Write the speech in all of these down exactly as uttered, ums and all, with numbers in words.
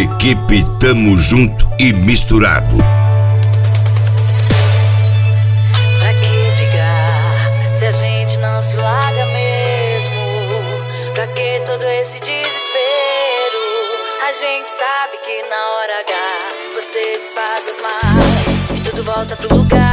Equipe Tamo Junto e Misturado. Pra que brigar se a gente não se larga mesmo? Pra que todo esse desespero? A gente sabe que na hora H você desfaz as malas e tudo volta pro lugar.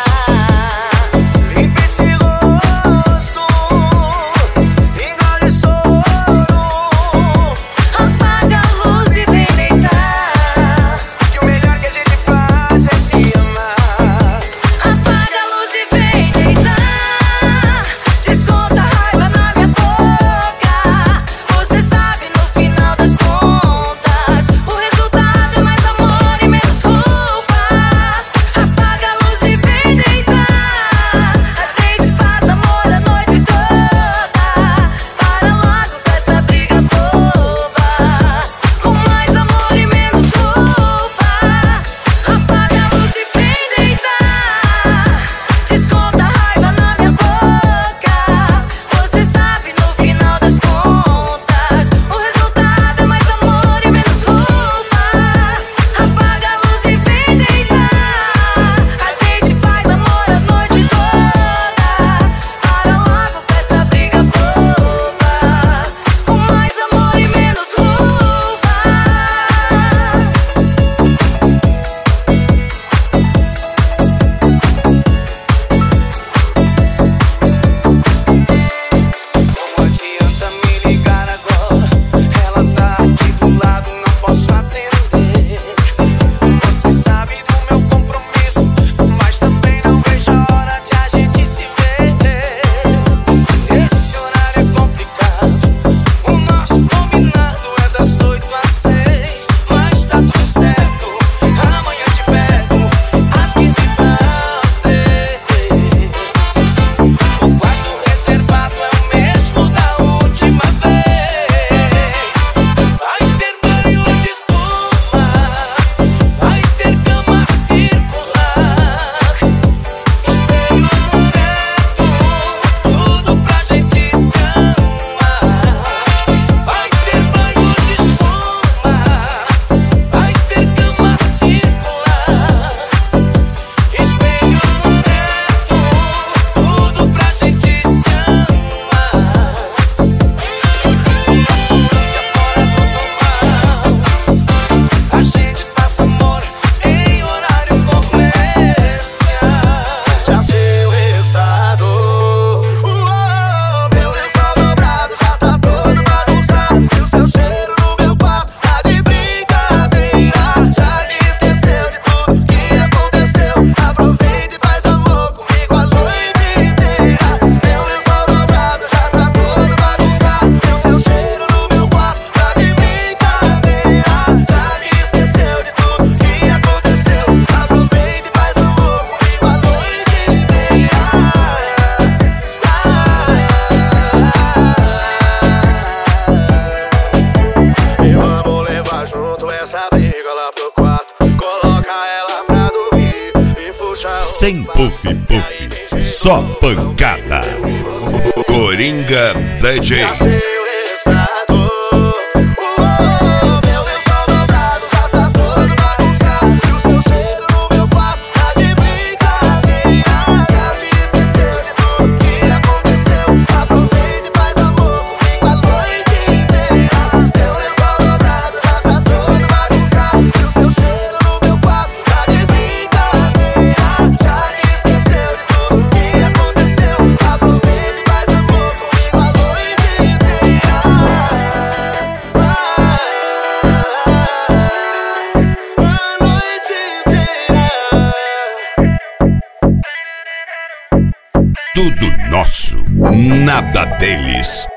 Sem puff puff, só pancada. Coringa D J. Tudo nosso, nada deles.